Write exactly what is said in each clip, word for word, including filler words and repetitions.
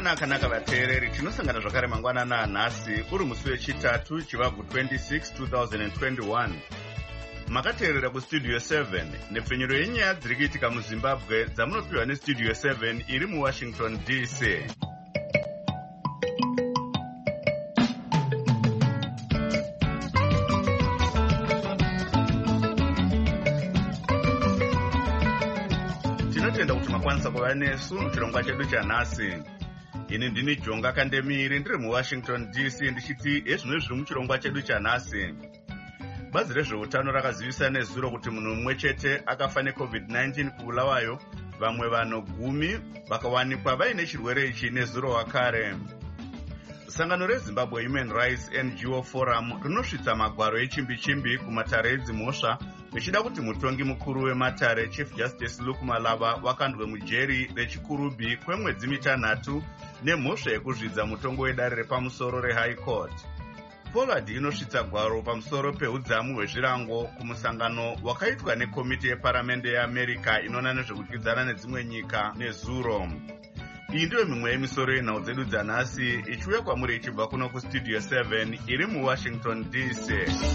Mangwana kanaka vateereri, tinosangana zvakare mangwana nanhasi uri musi wechitatu chivabvu twenty-six twenty twenty-one. Makateerera kustudio seven nepfenyuro yenyaya dziri kuitika muZimbabwe dzamunopiwa nestudio seven iri muWashington D C. Tinotenda kuti makwanisa kuva nesu muchirongwa chedu chanhasi. Ini ndini Jonga Kandemiri ndiri muWashington D C ndichiti ezvino zviri muchirongwa chedu chanhasi. Bazi rezveutano rakazivisa nezuro kuti munhu mumwe chete akafa necovid nineteen kuBulawayo, vamwe vanhu gumi vakawanikwa vaine chirwere ichi nezuro wakare. Sangano reZimbabwe Human Rights N G O Forum rinosvitsa magwaro echimbi-chimbi kumatare edzimhosva richida kuti mutongi mukuru wematare Chief Justice Luke Malava wakandwe mujeri rechikurubi kwemwedzi mitanhatu nemhosva yekuzvidza mutongo wedare repamusoro reHigh Court. Pollard inosvitsa gwaro pamusoro peudzamu hwezvirango kumusangano wakaitwa nekomiti yeparamende yeAmerica inoona nezvekudyidzana nedzimwe nyika nezuro. Iyi ndiyo mimwe yemisoro yenhau dzedu dzanhasi ichiuya kwamuri ichibva kuno kustudio seven iri muWashington D C.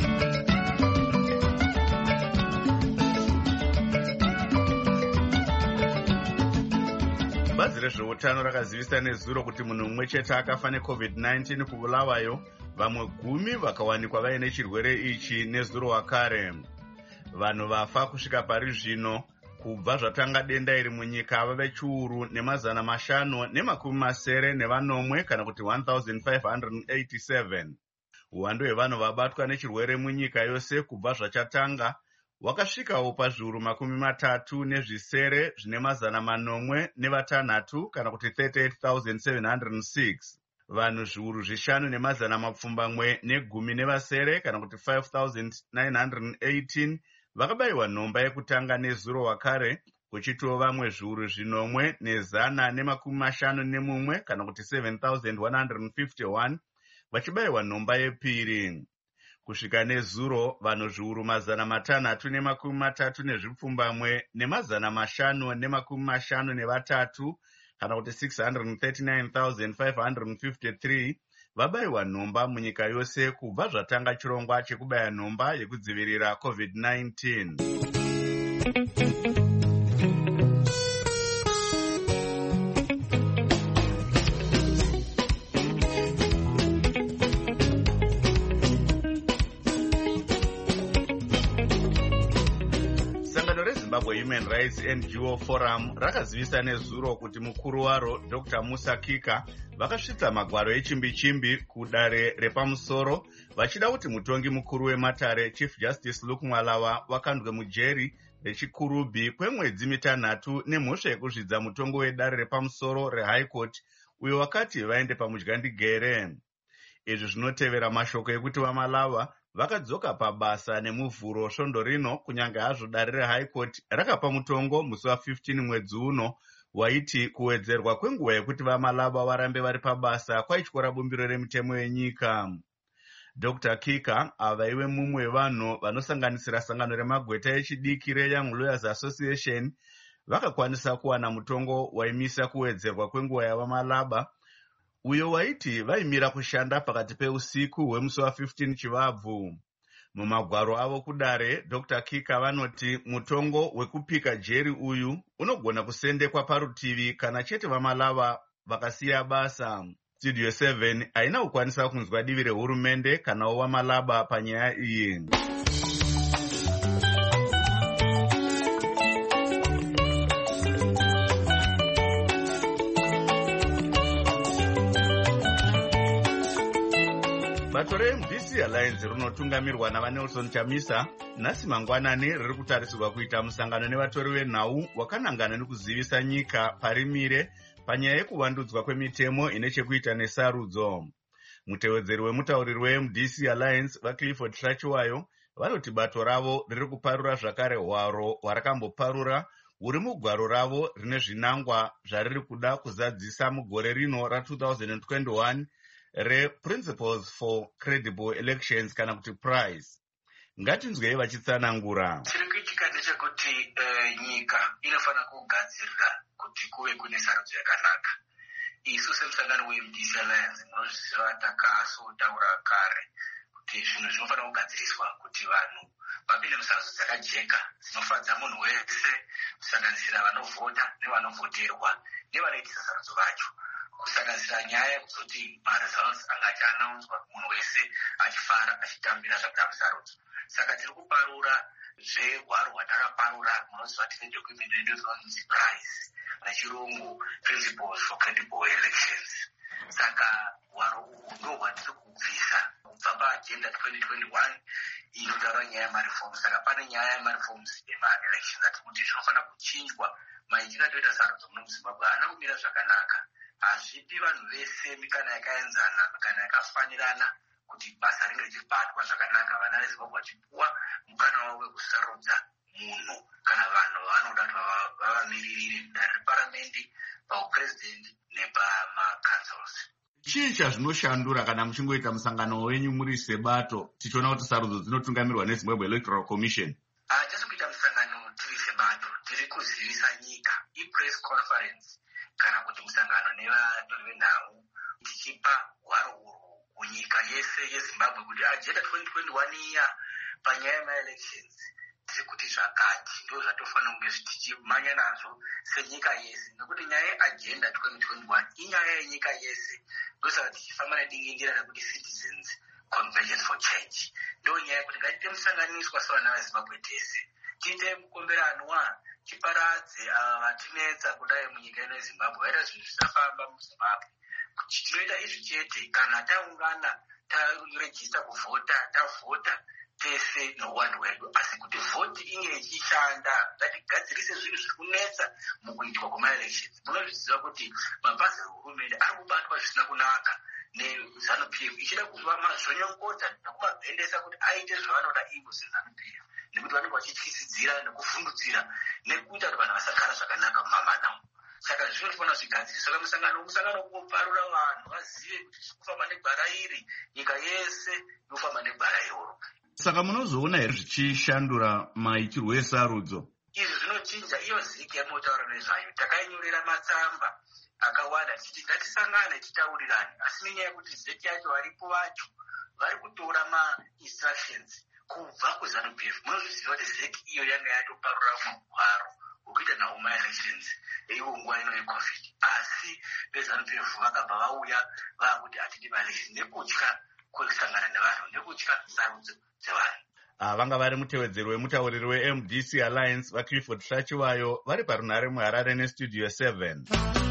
Bazi rezveutano rakazivisa nezuro kuti munhu mumwe chete akafa necovid nineteen kuBulawayo, vamwe gumi vakawanikwa vaine chirwere ichi nezuro wakare. Vanhu vafa kusvika pari zvino kubva zvatanga denda iri munyika vave chiuru nemazana mashanu nemakumi masere nevanomwe kana kuti one thousand five hundred eighty-seven. Uwandu hwevanhu vabatwa nechirwere munyika yose kubva zvachatanga wakasvikawo pazviuru makumi matatu nezvisere zvine mazana manomwe nevatanhatu kana kuti thirty-eight thousand seven hundred six. Vanhu zviuru zvishanu nemazana mapfumbamwe negumi nevasere kana kuti five thousand nine hundred eighteen vakabayiwa nhomba yekutanga nezuro wakare, kuchitiwo vamwe zviuru zvinomwe nezana nemakumi mashanu nemumwe kana kuti seven thousand one hundred fifty-one vachibayiwa nhomba yepiri. Kusvika nezuro vanhu zviuru mazana matanhatu nemakumi matatu nezvipfumbamwe nemazana mashanu nemakumi mashanu nevatatu kana kuti six hundred thirty-nine thousand five hundred fifty-three vabayiwa nhomba munyika yose kubva zvatanga chirongwa chekubaya nhomba yekudzivirira covid nineteen. Zimbabwe Human Rights N G O Forum rakazivisa nezuro kuti mukuru waro Doctor Musa Kika vakasvitsa magwaro echimbi-chimbi kudare repamusoro vachida kuti mutongi mukuru wematare Chief Justice Luke Malava wakandwe mujeri rechikurubi kwemwedzi mitanhatu nemhosva yekuzvidza mutongo wedare repamusoro reHigh Court uyo wakati vaende pamudyandigere. Izvi zvinotevera mashoko ekuti vaMalava vakadzoka pabasa nemuvhuro svondo rino kunyange hazvo dare reHigh Court rakapa mutongo musi wa15 mwedzi uno waiti kuwedzerwa kwenguva yekuti vaMalava varambe vari pabasa kwaityora bumbiro remitemo yenyika. Doctor Kika avaiwe mumwe wevanhu vanosanganisira sangano remagweta echidiki reYoung Lawyers Association vakakwanisa kuwana mutongo waimisa kuwedzerwa kwenguva yavaMalava uyo waiti vaimira kushanda pakati peusiku hwemusi wa15 chivabvu. Mumagwaro avo kudare Doctor Kika vanoti mutongo wekupika jeri uyu unogona kusendekwa parutivi kana chete vaMalava vakasiya basa. Studio seven haina kukwanisa kunzwa divi rehurumende kana vaMalava panyaya iyi. Bato reM D C Alliance rinotungamirwa navaNelson Chamisa nhasi mangwanani riri kutarisirwa kuita musangano nevatori venhau wakanangana nekuzivisa nyika parimire panyaya yekuvandudzwa kwemitemo ine chekuita nesarudzo. Mutevedzeri wemutauriri weM D C Alliance vaClifford Trachiwayo vanoti bato ravo riri kuparura zvakare hwaro hwarakamboparura huri mugwaro ravo rine zvinangwa zvariri kuda kuzadzisa mugore rino ra-twenty twenty-one re-Principles for Credible Elections kana kuti PRICE. Ngatinzwei vachitsanangura. Chiri kuitika ndechekuti uh, nyika inofana kugadzirira kuti kuve kune sarudzo yakanaka. isu semusangano we-M D C Alliance munozviziva takasotaura kare kuti zvinhu zvinofanira kugadziriswa kuti vanhu vapinde musarudzo dzakajeka dzinofadza munhu wese kusanganisira vanovhota nevanovhoterwa nevanoitisa sarudzo vacho, kusanganisira nyaya yekuzoti maresults angati anaunswa munhu wese achifara achitambira zvakuda musarudzo. Saka tiri kuparura zvehwaro hwatakaparura munoziva tine document inonzi price nechirungu principles for credible elections. Saka hwaro uhu ndo hwatiri kubvisa kubva paagenda twenty twenty-one inotaura nyaya yemareforms. Saka pane nyaya yemareforms ema-elections ati kuti zvinofanira kuchinjwa maitiro atoita sarudzo muno muZimbabwe haana kumira zvakanaka. Hazvipi vanhu vese mikana yakaenzana, mikana yakafanirana kuti basa ringe richibatwa zvakanaka, vana veZimbabwe vachipuwa mukana wavo wekusarudza munhu kana vanhu vanoda kuti vavamiririre mudare reparamende, pauprezidendi nepamacouncils. Chii chazvinoshandura kana muchingoita musangano wenyu muri sebato tichiona kuti sarudzo dzinotungamirwa neZimbabwe Electoral Commission? Hatisi kuita musangano tiri sebato, tiri kuzivisa nyika i-press conference kana kuti musangano nevatori venhau tichipa hwaro urwu kunyika yese yeZimbabwe kuti agenda twenty twenty-one iya panyaya yema-elections tiri kuti zvakati ndo zvatofanira kunge tichimhanya nazvo senyika yese, nekuti nyaya yeagenda twenty twenty-one inyaya yenyika yese. Ndosaka tichifamba nedingendera rekuti citizens convergence for change. Ndo nyaya yekuti ngatiite musanganiswa savana veZimbabwe tese, tiite mukomberanwa, tiparadze ava vatinetsa kudai munyika ino yeZimbabwe, vaita zvinhu zvisafamba muZimbabwe. Tinoita izvi chete kana taungana tarejista kuvhota, tavhota tese nouwandu hwedu, asi kuti vhoti inge ichishanda ngatigadzirise zvinhu zviri kunetsa mukuitwa kwema-elections. Munozviziva kuti mabhazi ehurumende ari kubatwa zvisina kunaka neZANU-P F ichida kuva mazvonyonkota nekumabhendesa kuti aite zvavanoda ivo seZANU-P F, nekuti vanenge vachityisidzira nekuvhundutsira nekuita kuti vanhu vasagara zvakanaka mumamana. Saka zvinofanira zvigadziriswa. Saka musangano musangano kuparura vanhu vazive kuti zvikufamba negwara iri, nyika yese inofamba negwara iroro. Saka munozoona here zvichishandura maitirwo esarudzo? Izvi zvinochinja iyo ziki yamunotaura nezvayo. Takainyorera matsamba akawanda tichiti ngatisangane titaurirane, asi nenyaya yekuti zeki yacho varipo vacho vari kutora ma-instructions kubva kuZANU-P F. Munozviziva kuti zeki iyo yanga yatoparura mahwaro ukuita nawo ma-elections eiwo nguva ino yeCovid, asi veZANU-P F vakabva vauya vakuti hatidi ma-elections nekutya kusangana nevanhu, nekutya sarudzo dzevanhu. Vanga vari mutevedzeri wemutauriri we-M D C Alliance vaClifford Shachiwayo vari parunhare muHarare nestudio seven.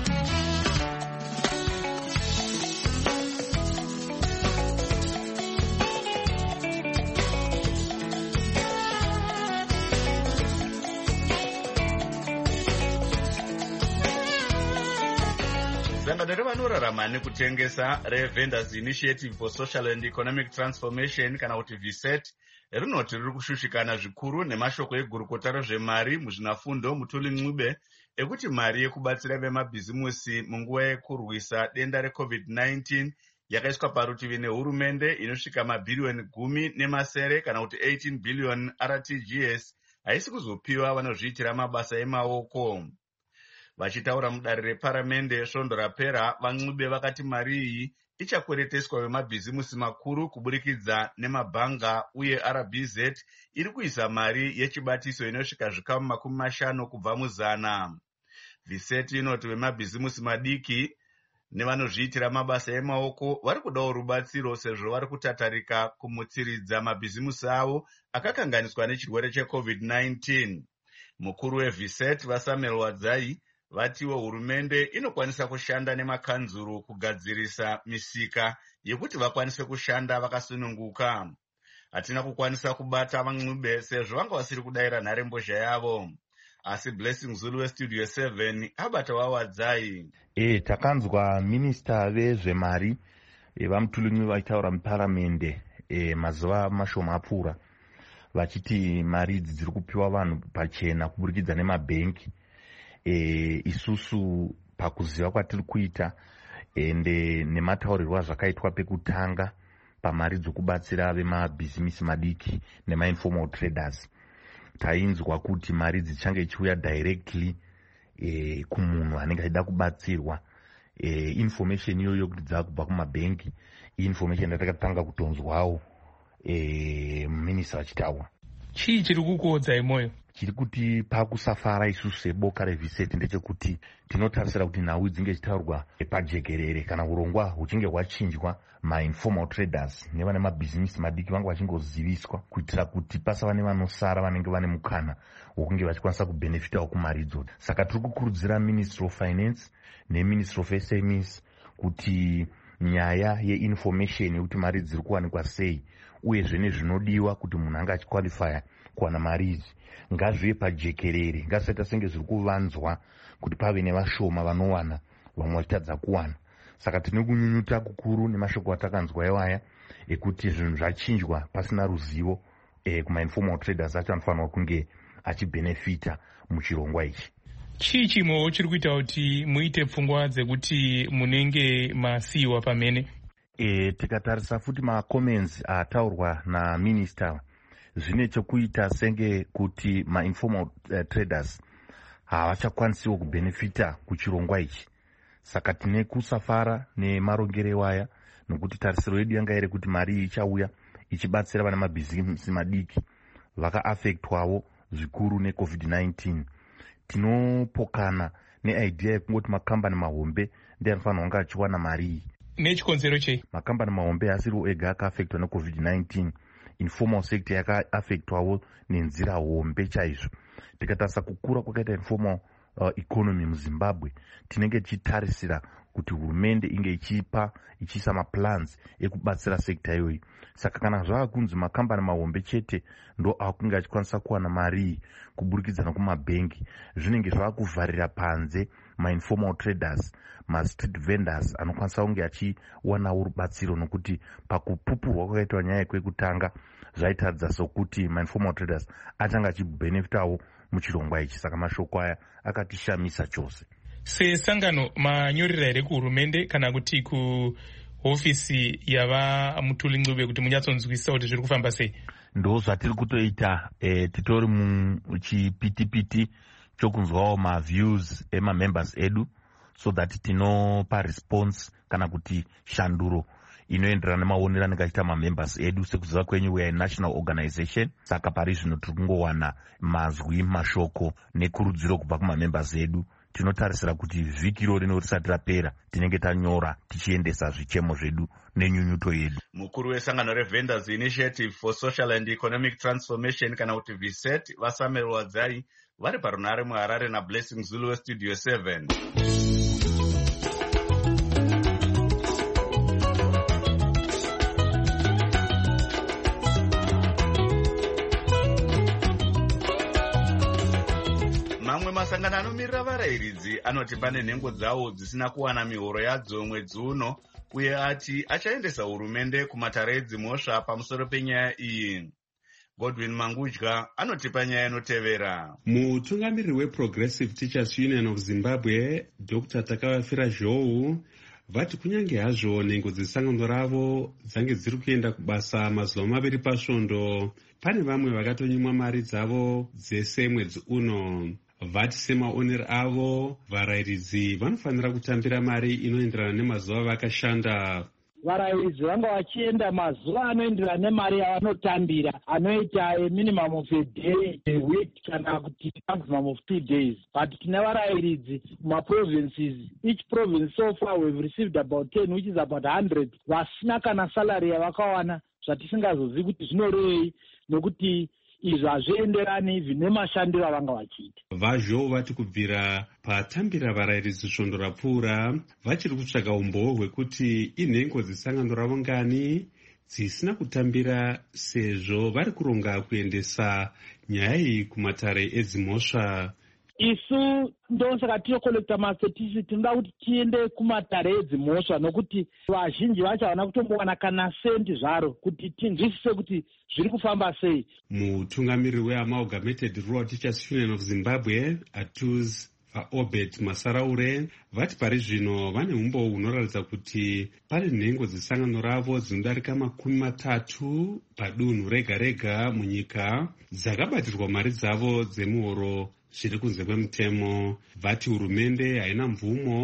Sangano revanorarama nekutengesa reVendors Initiative for Social and Economic Transformation kana kuti V S E T rinoti riri kushushikana zvikuru nemashoko egurukota rezvemari muzvinafundo Mutuli Ncube ekuti mari yekubatsira vemabhizimusi munguva yekurwisa denda reCovid nineteen yakaiswa parutivi nehurumende inosvika mabhiriyoni gumi nemasere kana kuti eighteen billion R T G S haisi kuzopiwa vanozviitira mabasa emaoko. Vachitaura mudare reparamende svondo rapera, vaNcube vakati mari iyi ichakwereteswa vemabhizimusi makuru kuburikidza nemabhanga uye R B Z iri kuisa mari yechibatiso inosvika zvikamu makumi mashanu kubva muzana. V S E T inoti vemabhizimusi madiki nevanozviitira mabasa emaoko vari kudawo rubatsiro sezvo vari kutatarika kumutsiridza mabhizimusi avo akakanganiswa nechirwere cheCovid nineteen. Mukuru weV S E T vaSamuel Wadzai vatiwo hurumende inokwanisa kushanda nemakanzuru kugadzirisa misika yekuti vakwanise kushanda vakasununguka. Hatina kukwanisa kubata vaNcube sezvo vanga vasiri kudaira nharembozha yavo. Asi Blessing Zulu westudio seven abata waWadzai. E, takanzwa minista vezvemari e, vaMutuli Ncube vaitaura muparamende e, mazuva mashoma apfuura vachiti mari idzi dziri kupiwa vanhu pachena kuburikidza nemabhengi. E, isusu pakuziva kwatiri kuita ende nemataurirwo azvakaitwa pekutanga pamari dzokubatsira vemabhizimisi madiki nemainformal traders, tainzwa kuti mari dzichange ichiuya directly e, kumunhu anenge achida kubatsirwa e, information iyoyo kuti dzakubva kumabhengi information yatakatanga kutonzwawo e, minista achitaura. Chii chiri kukuodza imoyo? Chiri kuti pakusafara isusu seboka revhiseti ndechekuti tinotarisira kuti nhau dzinge chitaurwa pajekerere kana urongwa huchinge hwachinjwa mainformal traders nevane mabhizinisi madiki vange vachingoziviswa kuitira kuti pasava nevanosara vanenge vane mukana wokunge vachikwanisa kubhenefitawo kumari idzodzo. Saka tiri kukurudzira ministry of finance neministry of S M Es kuti nyaya yeinformation yekuti mari dziri kuwanikwa sei uyezve nezvinodiwa kuti munhu ange achikwalifaya kuwana mari idzi ngazvive pajekerere, ngasaita senge zviri kuvanzwa kuti pave nevashoma vanowana vamwe vachitadza kuwana. Saka tine kunyunyuta kukuru nemashoko atakanzwa iwaya ekuti zvinhu zvachinjwa pasina ruzivo e, kumainformal traders acho anofanirwa kunge achibhenefita muchirongwa ichi. Chii chimwewo chiri kuita kuti muite pfungwa dzekuti munenge masiyiwa pamene? E, tikatarisa futi macomments ataurwa naminister zvine chokuita senge kuti mainformal uh, traders havachakwanisiwo kubhenefita kuchirongwa ichi. Saka tine kusafara nemarongero ewaya nokuti tarisiro yedu yanga iri kuti mari iyi ichauya ichibatsira vana mabhizinesi madiki vakaafektwawo zvikuru necovid nineteen. Tinopokana neidea yekungoti makambani mahombe ndiye anofanira kunge achiwana mari iyi. Nechikonzero chei? Makambani mahombe haasiriwo ega akaafektwa necovid nineteen. Informal sector yakaafektwawo nenzira hombe chaizvo. Tikatarisa kukura kwakaita informal uh, economy muZimbabwe tinenge tichitarisira kuti hurumende inge ichipa ichiisa maplans ekubatsira sekta iyoyi. Saka kana zvava kunzi makambani mahombe chete ndo akunge achikwanisa kuwana mari kuburikidza nekumabhengi, zvinenge zvava kuvharira panze mainformal traders, mastreet vendors anokwanisa kunge achiwanawo rubatsiro, nokuti pakupupurwa kwakaitwa nyaya kwekutanga zvaitaridza sokuti mainformal traders achanga achibhenefitawo muchirongwa ichi. Saka mashoko aya akatishamisa chose. Sesangano manyorera here kuhurumende kana kuti kuhofisi yava Mutuli kuti munyatsonzwisisa kuti zviri kufamba sei? Ndo zvatiri kutoita e, titori muchipitipiti chokunzwawo maviews emamembers edu so that tinopa response kana kuti shanduro inoenderana nemaonero anenge achiita mamembers edu. Sekuziva kwenyu we are a national organization, saka pari zvino tiri kungowana mazwi, mashoko nekurudziro kubva kumamembers edu. Tinotarisira kuti vhiki iro rino risati rapera tinenge tanyora tichiendesa zvichemo zvedu nenyunyuto yedu. Mukuru wesangano reVendors Initiative for Social and Economic Transformation kana kuti VSET Vasamuel Wadzai vari parunare muHarare naBlessing Zulu weStudio seven. Mamwe masangano anomirira varayiridzi anoti pane nhengo dzawo dzisina kuwana mihoro yadzo mwedzi uno, uye ati achaendesa hurumende kumatare edzimhosva pamusoro penyaya iyi. Godwin Mangudya anotipa nyaya inotevera. Mutungamiriri weProgressive Teachers Union of Zimbabwe Doctor Takavafira Zhou vati kunyange hazvo nhengo dzesangano ravo dzange dziri kuenda kubasa mazuva maviri pasvondo, pane vamwe vakatonyimwa mari dzavo dzese mwedzi uno. Vati semaonero avo varayiridzi vanofanira kutambira mari inoenderana nemazuva vakashanda. Varayiridzi vanga vachienda mazuva anoenderana nemari yavanotambira, anoita a minimum of a day, a week, kana kuti maximum of two days. But tine varayiridzi mumaprovinces, each province so far we've received about ten, which is about one hundred, vasina kana salary yavakawana, zvatisingazozivi kuti zvinorei, nokuti izvo hazvienderani zvine mashandiro avanga vachiita. Vazho vati kubvira patambira varayiridzi svondo rapfuura vachiri kutsvaga umboo hwekuti inhengo dzesangano ravo ngani dzisina kutambira, sezvo vari kuronga kuendesa nyaya iyi kumatare edzimhosva. Isu ndosaka tinokolekta mastatisi tinoda kuti tiende kumatare edzimhosva, nokuti vazhinji vacho havana kutombowana kana sendi zvaro kuti tinzwisise kuti zviri kufamba sei. Mutungamiriri weAmalgamated Rural Teachers Union of Zimbabwe Atuz Obed Masaraure vati pari zvino vane umbo hunoratidza kuti pane nhengo dzesangano ravo dzinodarika makumi matatu padunhu rega rega munyika dzakabatirwa mari dzavo dzemuhoro zviri kunze kwemutemo. Vati hurumende haina mvumo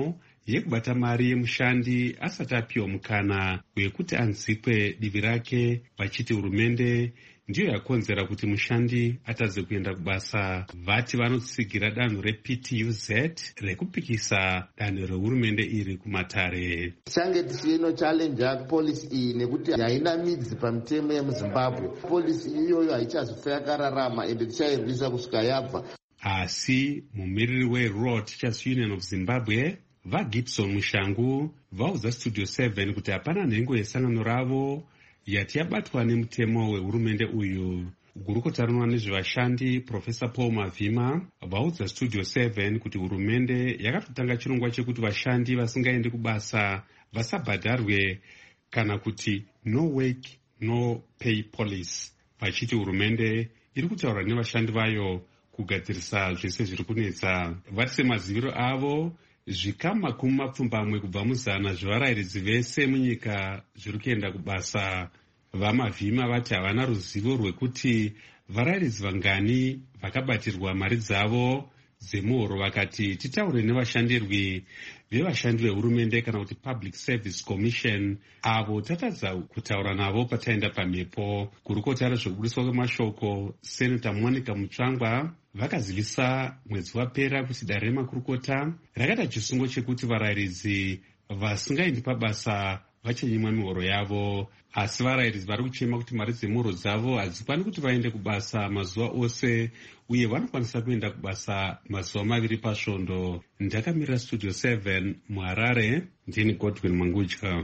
yekubata mari yemushandi asati apiwa mukana wekuti anzikwe divi rake, vachiti hurumende ndiyo yakonzera kuti mushandi atadze kuenda kubasa. Vati vanotsigira danho reP T U Z rekupikisa danho rehurumende iri kumatare. Change tichino challenge polisi iyi nekuti haina midzi pamutemo yemuZimbabwe. Polisi iyoyo haichazofa yakararama ende tichairwisa kusvika yabva. Asi mumiriri weRural Teachers Union of Zimbabwe vaGibson Mushangu vaudza Studio seven kuti hapana nhengo yesangano ravo yati yabatwa nemutemo wehurumende uyu. Gurukota nezvevashandi Profesa Paul Mavhima vaudza Studio seven kuti hurumende yakatotanga chirongwa chekuti vashandi vasingaendi kubasa vasabhadharwe kana kuti no work no pay policy, vachiti hurumende iri kutaura nevashandi vayo kugadzirisa zvese zviri kunetsa. Vati semaziviro avo zvikamu makumi mapfumbamwe kubva muzana zvevarayiridzi vese munyika zviri kuenda kubasa. VaMavhima vati havana ruzivo rwekuti varayiridzi vangani vakabatirwa mari dzavo dzemuhoro. Vakati titaure nevashandirwi vevashandi vehurumende kana kuti Public Service Commission, avo tatadza kutaura navo pataenda pamhepo. Gurukota rezvekubudiswa kwemashoko Senator Monica Mutsvangwa vakazivisa mwedzi wapera kuti dare remakurukota rakata chisungo chekuti varayiridzi vasingaendi pabasa vachanyimwa mihoro yavo. Asi varayiridzi vari kuchema kuti mari dzemuhoro dzavo hadzikwani kuti vaende kubasa mazuva ose, uye vanokwanisa kuenda kubasa mazuva maviri pasvondo. Ndakamirira Studio seven muHarare, ndini Godwin Mangudya.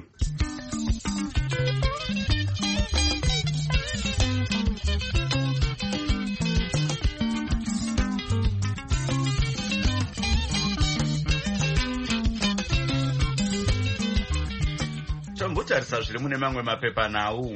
Tombotarisa zviri mune mamwe mapepanhau.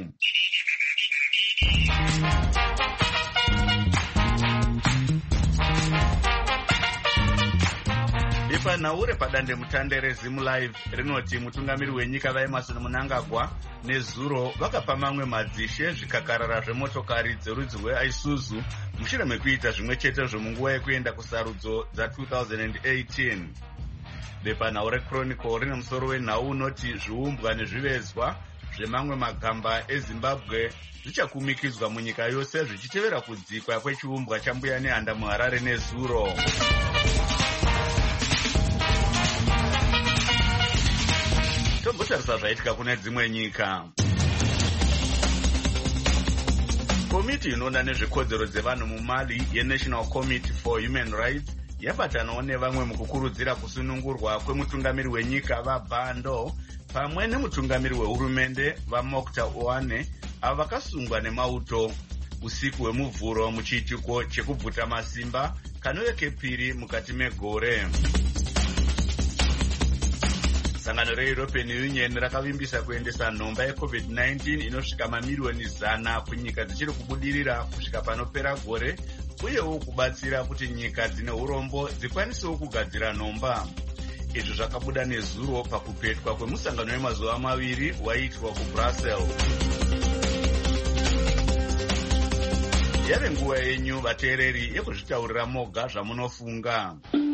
Bepanhau repadandemutande reZimu Live rinoti mutungamiri wenyika vaEmmerson Mnangagwa neZuro vakapa mamwe madzishe zvikakarara zvemotokari dzerudzi rweIsuzu mushure mekuita zvimwe chete zvomunguva yekuenda kusarudzo dza two thousand eighteen. Bepanhau reChronicle rine musoro wenhau unoti zviumbwa nezvivezwa zvemamwe magamba eZimbabwe zvichakumikidzwa munyika yose zvichitevera kudzikwa kwechiumbwa chambuya nehanda muHarare neZuro. Tombotarisa zvaitika kune dzimwe nyika. Komiti inoona nezvekodzero dzevanhu muMali yeNational Committee for Human Rights yabatanawo nevamwe mukukurudzira kusunungurwa kwemutungamiri wenyika vaBhando pamwe nemutungamiri wehurumende vaMokta Oane avo vakasungwa nemauto usiku hwemuvhuro muchiitiko chekubvuta masimba kanove kepiri mukati megore. Sangano reEuropean Union rakavimbisa kuendesa nhomba yeCovid nineteen inosvika mamiliyoni zana kunyika dzichiri kubudirira kusvika panopera gore, uyewo kubatsira kuti nyika dzine urombo dzikwanisewo kugadzira nhomba. Izvi zvakabuda neZuro pakupetwa kwemusangano wemazuva maviri waiitwa kuBrussels. Yave nguva yenyu vateereri yekuzvitaurira moga zvamunofunga.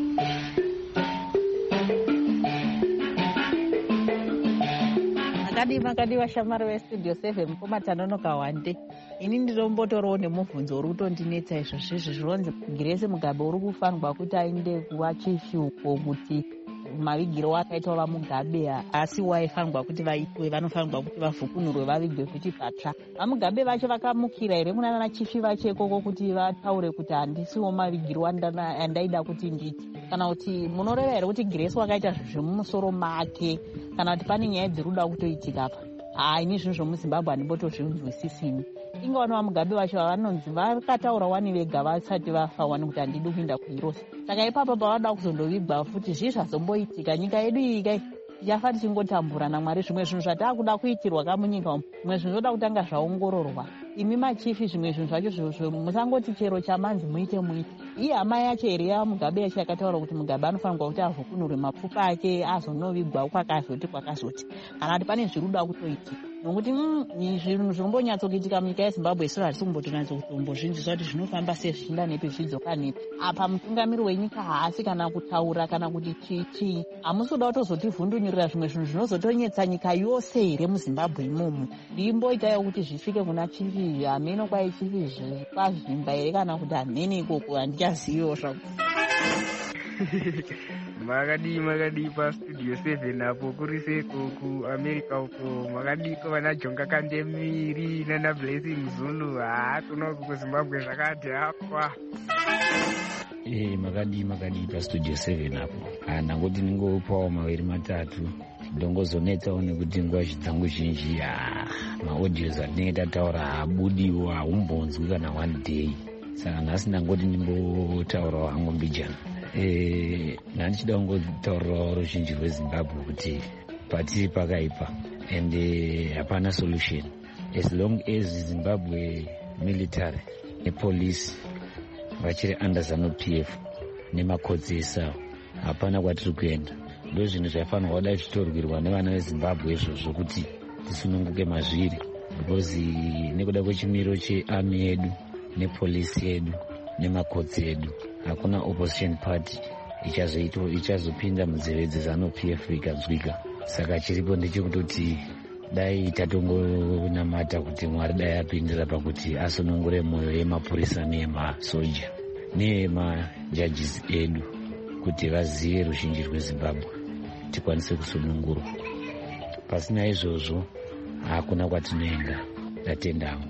Makadiva makadiva shamari weStudio seven mukoma tanonoka wande. Ini nditombotoriwo nemubvunzo uri kutondinetsa izvozvo zvironzi Grace Mugabe uri kufanirwa kuti aende kuvachifi uko kuti mavigiro wakaitwa vaMugabe asi waifanirwa kuti vaitwe vanofanirwa kuti vavhukunurwe vavigwe futi patsva. VaMugabe vacho vakamukira here kunana chifi vacho ikoko kuti vataure kuti handisiwo mavigiro andaida kuti nditi, kana kuti munoreva here kuti Grace wakaita zvemumusoro make, kana kuti pane nyaya dziri kuda kutoitika pa? Ah, ini zvinhu zvomuZimbabwe handimbotozvinzwisisini. Ingaona vaMugabe vacho vanonzi vakataura wani vega vasati vafa wani kuti handidi kuenda kuIrosi. Saka ipapo pavada kuzondovigwa futi zvii zvazomboitika nyika yedu iyi kai tichafa tichingotambura naMwari zvimwe zvinhu zvatakuda kuitirwa kamunyika umu, zvimwe zvinhu zvoda kutanga zvaongororwa. Imi machifi zvimwe zvinhu zvacho zvozvo musangoti chero chamanzi muite muite. Iye hama yacho here yaMugabe yacho yakataura kuti Mugabe anofanirwa kuti avhukunurwe mapfupa ake azonovigwa kwakazoti kwakazoti, kana kuti pane zviri kuda kutoitika. nokuti zvinhu zvinombonyatsokuitika munyika yezimbabwe isiro hatisi kumbotonatsokutombozvinzwiswa kuti zvinofamba sei zvichiinda nepi zvidzoka nepi. Apa mutungamiri wenyika haasi kana kutaura kana kuti chii, hamusi kuda kutozotivhundunyurira zvimwe zvinhu zvinozotonyetsa nyika yose here muzimbabwe imomo. Ndimboitayo kuti zvisvike kuna chivi hameno kwai chivi kwazvimba here kana kuti hamene ikoko handichaziviwo zvako. makadii makadii pastudio seven apo kuri seko kuamerica uko makadiko vana jonga kandemiri nana blessing zulu haa kunoku kuzimbabwe zvakati akwa. Eh, makadii makadii pastudio seven apo nangoti ningopawo maviri matatu ndongozonetsawo nekuti nguva dzangu zhinji haa maaudios atinenge tataura haabudiwo haumbonzwi kana one day, saka nhasi ndangoti ndimbotaurawo hangu mbijana. Eh, nandichida kungotaurirawo ruzhinji rwezimbabwe kuti patiri pakaipa ende hapana solution as long as zimbabwe military nepolice vachiri under ZANU P F nemakodzesa hapana kwatiri kuenda. Ndo zvinhu zvaifanirwa kudai zvichitorwirwa nevana vezimbabwe izvozvo kuti tisununguke mazviri, because nekuda kwechimiro chearmy yedu nepolisi yedu nemakodzi edu hakuna opposition party ichazoito ichazopinda munzeve dzeZANU P F ikanzwika. Saka chiripo ndechekutoti dai tatongonamata kuti Mwari dai apindira pakuti asunungure mwoyo yemapurisa neyemasoja neyemajudges edu kuti vazive ruzhinji rwezimbabwe tikwanise kusunungurwa. Pasina izvozvo hakuna kwatinoenda. Ndatenda hangu.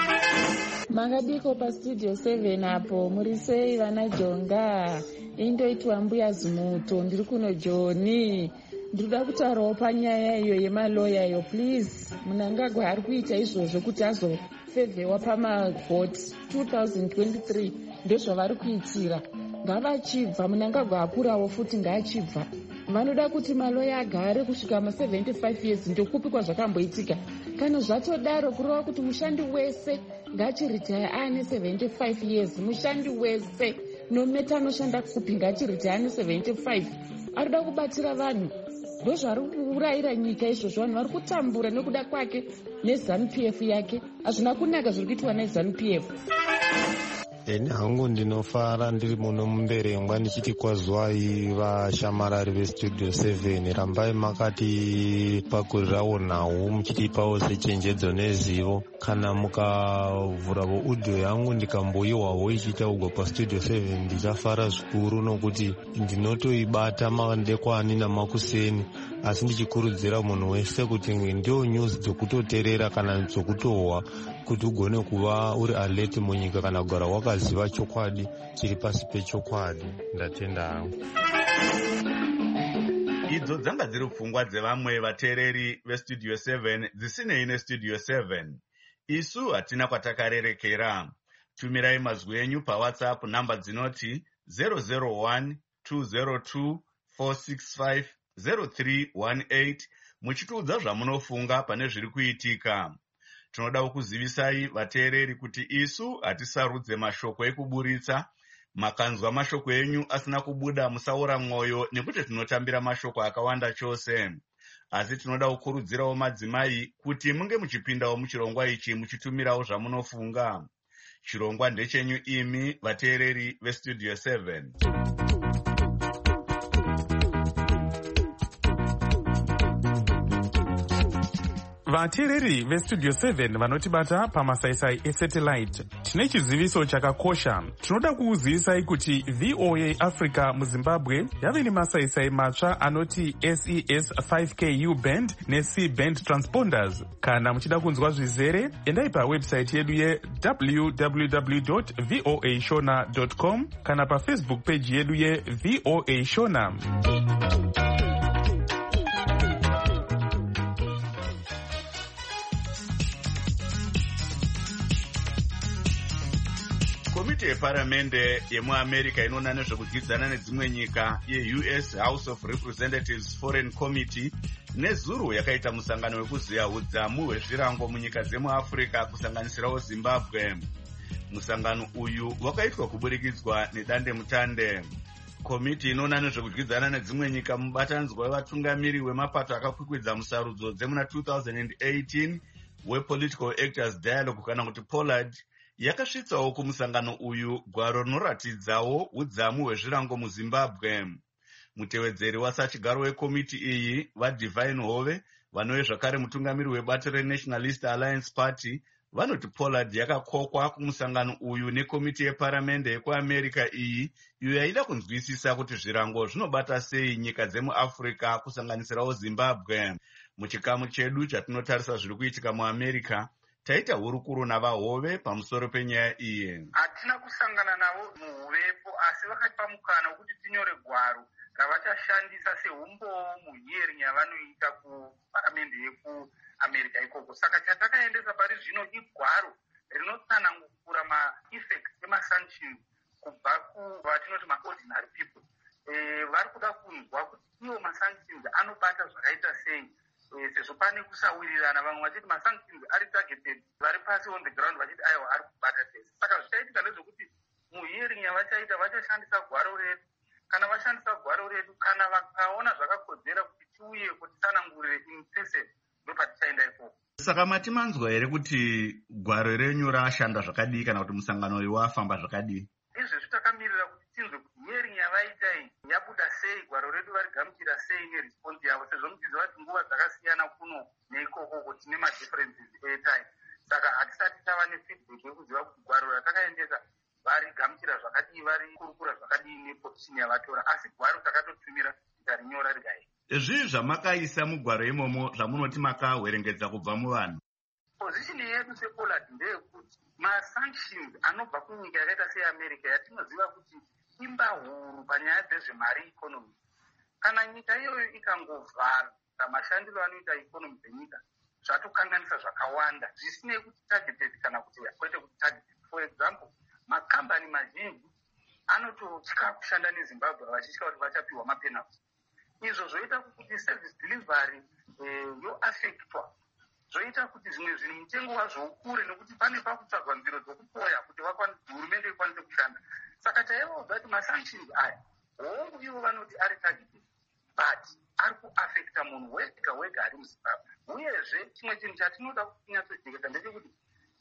Makadiko pastudio seven apo muri sei vana jonga? Indoitwa mbuya Zumuto, ndiri kuno Joni. Ndinoda kutaurawo panyaya iyo yemaloya iyo please. Munangagwa ari kuita izvozvo kuti azofevhewa pamavhoti twenty twenty-three ndozvavari kuitira. Ngavachibva Munangagwa akurawo futi ngaachibva. Vanoda kuti maloya agare kusvika ma seventy-five years ndokupi kwazvakamboitika. Kana zvatodaro kurova kuti mushandi wese ngachiritaya ane seventy-five years, mushandi wese nometa anoshanda kupi ngachiritaya ane seventy-five. Arikuda kubatira vanhu, ndozvari kuurayira nyika izvozvo. Vanhu vari kutambura nekuda kwake neZANU P F yake. Hazvina kunaka zviri kuitwa neZANU P F. Eni hangu ndinofara ndiri muno mumberengwa ndichiti kwazwai vashamarari vestudio seven rambai makati pakurirawo nhau muchitipawo sechenjedzo nezivo. Kana mukavhurawo audio yangu ndikamboiwawo ichitaugwa pastudio seven ndichafara zvikuru nokuti ndinotoibata mandekwani namakuseni, asi ndichikurudzira munhu wese kuti ndio news dzokutoteerera kana dzokutohwa kuti ugone kuva uri alert munyika kana kugara wakaziva chokwadi chiri pasi pechokwadi. Ndatenda hangu. Idzo dzanga dziri pfungwa dzevamwe vateereri vestudio seven dzisinei nestudio seven. Isu hatina kwatakarerekera. Tumirai mazwi enyu paWhatsApp namba dzinoti zero zero one two zero two four six five zero three one eight muchitiudza zvamunofunga pane zviri kuitika. Tinoda kukuzivisai vateereri kuti isu hatisarudze mashoko ekuburitsa. Makanzwa mashoko enyu asina kubuda musaura mwoyo nekuti tinotambira mashoko akawanda chose. Asi tinoda kukurudzirawo madzimai kuti munge muchipindawo muchirongwa ichi muchitumirawo zvamunofunga. Chirongwa ndechenyu imi vateereri vestudio seven. vateereri vestudio seven vanotibata pamasaisai esatellite, tine chiziviso chakakosha. Tinoda kukuzivisai kuti V O A Africa muZimbabwe yave nemasaisai matsva anoti S E S five K U band neC band transponders. Kana muchida kunzwa zvizere, endai pawebsite yedu ye w w w dot voa shona dot com kana pafacebook page yedu ye V O A Shona. Komiti yeparamende yemuamerica inoona nezvekudyidzana nedzimwe nyika yeU S House of Representatives Foreign Committee nezuro yakaita musangano wekuziya hudzamu hwezvirango munyika dzemuAfrica kusanganisirawo Zimbabwe. Musangano uyu wakaitwa kuburikidza nedande mutande. Komiti inoona nezvekudyidzana nedzimwe nyika mubatanidzwa wevatungamiri wemapato akakwikwidza musarudzo dzemuna two thousand eighteen wePolitical Actors Dialogue kana kuti Pollard yakasvitsawo kumusangano uyu gwaro rinoratidzawo udzamu hwezvirango muZimbabwe. Mutevedzeri wasachigaro wekomiti iyi vaDivine Hove vanove zvakare mutungamiri webato reNationalist Alliance Party vanoti Pollard yakakokwa kumusangano uyu nekomiti yeparamende yekuamerica iyi iyo yaida kunzwisisa kuti zvirango zvinobata sei nyika dzemuAfrica kusanganisirawo Zimbabwe. Muchikamu chedu chatinotarisa zviri kuitika muAmerica taita hurukuro navaHove pamusoro penyaya iyi. Hatina kusangana navo muhuvepo asi vakatipa mukana wekuti tinyore gwaro ravachashandisa sehumbowo muhearing yavanoita kuparamende yekuamerica ikoko. Saka chatakaendesa pari zvino igwaro rinotsanangura maeffects emasanctions kubva kuvatinoti maordinary people. E, vari kuda kunzwa kuti iwo masanctions anobata zvakaita sei sezvo pane kusawirirana, vamwe vachiti masanctions ari targeted vari pasi on the ground vachiti aiwa ari kubata sei. Saka zvichaitika ndezvekuti muhearing yavachaita vachashandisa gwaro redu. Kana vashandisa gwaro redu, kana vakaona zvakakodzera kuti tiuye kuti tsanangurire in person, ndopatichaenda ikoko. Saka matimanzwa here kuti gwaro renyu rashanda zvakadii kana kuti musangano uyu wafamba zvakadii? Izvezvi takamirira kuti tinzwe kuti hearing yavaita iyi yabuda sei, gwaro redu varigamuchira sei neresponse yavo, sezvo muchiziva kuti nguva dzakasiyana kuno neikoko tine madifferences etime. Saka hatisati tava nefeedback yekuziva kuti gwaro ratakaendesa varigamuchira zvakadii, vari kurukura zvakadii neposition yavatora, asi gwaro takatotumira tikarinyora rikai. Zvii zvamakaisa mugwaro imomo zvamunoti makahwerengedza kubva muvanhu? Position yedu sePollard ndeyekuti masanctions anobva kunyika yakaita seAmerica yatinoziva kuti imba huru panyaya dzezvemari economy. Kana nyika iyoyo ikangovhara mashandiro anoita ikonomi dzenyika zvatokanganisa zvakawanda zvisinei kuti targeted kana kuti kwete kuti targeted. For example, makambani mazhinji anototya kushanda neZimbabwe vachitya kuti vachapiwa mapenalty. Izvo zvoita kuti service delivery eh, yoaffectwa. Zvoita kuti zvimwe zvinhu mutengo wazvo ukure nekuti pane pakutsvagwa nzira dzokupoya kuti hurumende ikwanise kushanda. Saka taivaudza kuti masanctions aya hongu ivo vanoti ari targeted but ari kuaffecta munhu wega wega ari muZimbabwe. Uyezve chimwe chinhu chatinoda kunyatsojeketa ndechekuti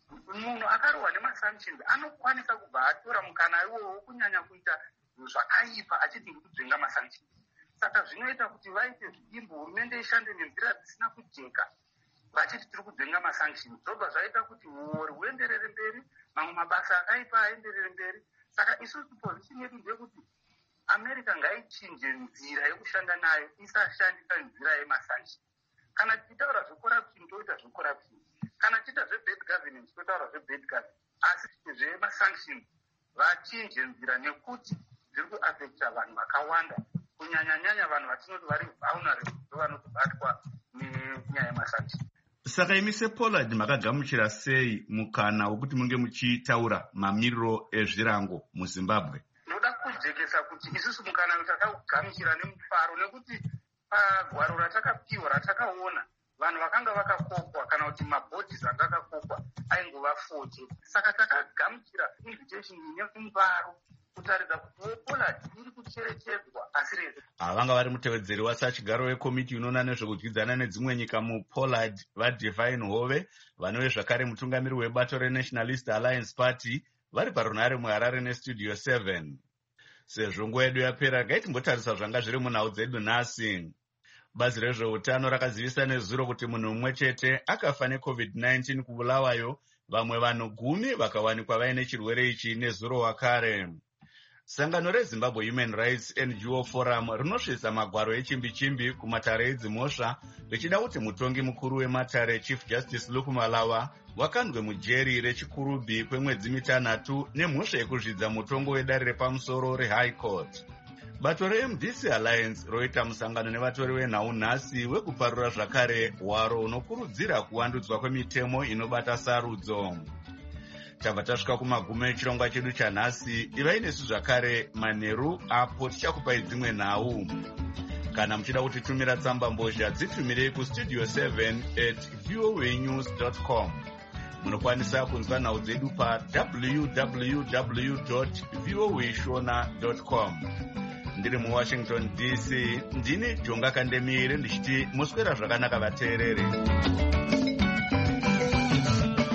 munhu akarohwa nemasanctions anokwanisa kubva atora mukana iwowo kunyanya kuita zvakaipa achidinga kudzinga masanctions. Saka zvinoita kuti vaite zvidimbu, hurumende ishande nenzira dzisina kujeka vachiti tiri kudzinga masanctions. Zvobva zvaita kuti uori huenderere mberi, mamwe mabasa akaipa aenderere mberi. Saka isusu position yedu ndeyekuti America ngaichinje nzira yekushanda nayo, isashandisa nzira yemasanctions. Kana tichitaura zvecorruption toita zvecorruption, kana tichita zvebad governance totaura zvebad governance, asi zvemasanctions vachinje nzira nekuti zviri kuaffecta vanhu vakawanda, kunyanya-nyanya vanhu vatinoti vari vulnerable ndovanotobatwa nenyaya yemasanctions. Saka imi sePollard makagamuchira sei mukana wekuti munge muchitaura mamiriro ezvirango muZimbabwe? Ndoda kujekesa kuti isusu mukana takagamuchira nemufaro, nekuti pagwaro ratakapiwa ratakaona vanhu vakanga vakakokwa kana kuti mabhodhis anga akakokwa aingova forty. Saka takagamuchira invitation nemufaro kutaridza kuti Pollard iri kucherechedzwa asi rezo. Vanga vari mutevedzeri wasachigaro wekomiti inoona nezvekudyidzana nedzimwe nyika muPollard vaDivine Hove vanove zvakare mutungamiri webato reNationalist Alliance Party vari parunhare muHarare nestudio seven. Sezvo nguva yedu yapera, ngaitimbotarisa zvanga zviri munhau dzedu nhasi. Bazi rezveutano rakazivisa nezuro kuti munhu mumwe chete akafa necovid nineteen kubulawayo, vamwe vanhu gumi vakawanikwa vaine chirwere ichi nezuro wakare. Sangano reZimbabwe Human Rights N G O Forum rinosvitsa magwaro echimbi-chimbi kumatare edzimhosva richida kuti mutongi mukuru wematare Chief Justice Luke Malawa wakandwe mujeri rechikurubi kwemwedzi mitanhatu nemhosva yekuzvidza mutongo wedare repamusoro reHigh Court. Bato reM D C Alliance roita musangano nevatori wenhau nhasi wekuparura zvakare hwaro unokurudzira kuwandudzwa kwemitemo inobata sarudzo. Tabva tasvika kumagumo echirongwa chedu chanhasi. Ivai nesu zvakare manheru apo tichakupai dzimwe nhau. Kana muchida kutitumira tsamba mbozha dzitumirei kustudio seven at voa news dot com. Munokwanisa kunzwa nhau dzedu pa w w w dot voa shona dot com. ndiri muwashington D C ndini Jonga Kandemire ndichiti muswera zvakanaka vateereri.